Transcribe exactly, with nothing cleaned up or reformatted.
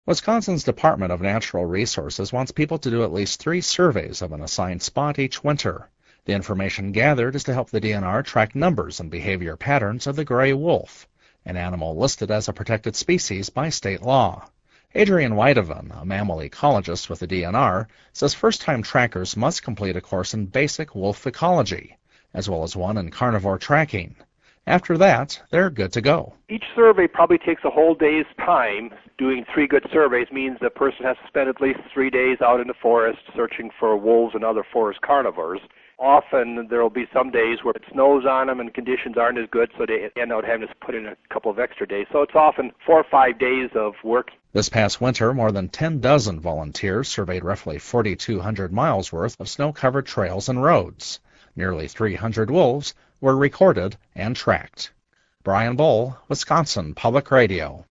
Wisconsin's Department of Natural Resources wants people to do at least three surveys of an assigned spot each winter. The information gathered is to help the D N R track numbers and behavior patterns of the gray wolf, an animal listed as a protected species by state law. Adrian Weideven, a mammal ecologist with the D N R, says first-time trackers must complete a course in basic wolf ecology, as well as one in carnivore tracking. After that, they're good to go. Each survey probably takes a whole day's time. Doing three good surveys means the person has to spend at least three days out in the forest searching for wolves and other forest carnivores. Often there will be some days where it snows on them and conditions aren't as good, so they end up having to put in a couple of extra days. So it's often four or five days of work. This past winter, more than ten dozen volunteers surveyed roughly forty-two hundred miles worth of snow-covered trails and roads. Nearly three hundred wolves were recorded and tracked. Brian Bull, Wisconsin Public Radio.